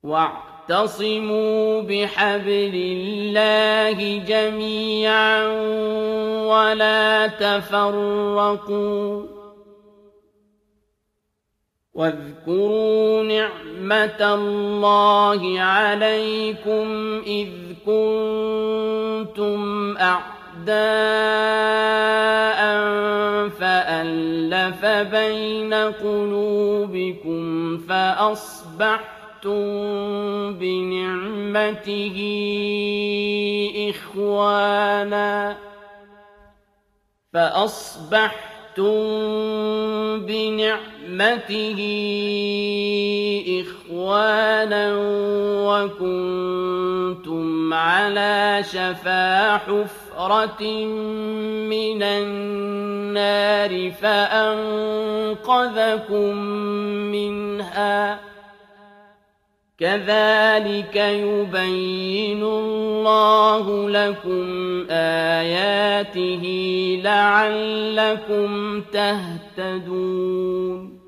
وَاعْتَصِمُوا بِحَبْلِ اللَّهِ جَمِيعًا وَلَا تَفَرَّقُوا وَاذْكُرُوا نِعْمَةَ اللَّهِ عَلَيْكُمْ إِذْ كُنتُمْ أَعْدَاءً فَأَلَّفَ بَيْنَ قُلُوبِكُمْ فَأَصْبَحْتُم بِنِعْمَتِهِ إِخْوَانًا وَكُنتُمْ عَلَىٰ شَفَا حُفْرَةٍ مِّنَ النَّارِ فَأَنقَذَكُم مِّنْهَا ۗ كَذَٰلِكَ يُبَيِّنُ اللَّهُ لَكُمْ آيَاتِهِ لَعَلَّكُمْ تَهْتَدُونَ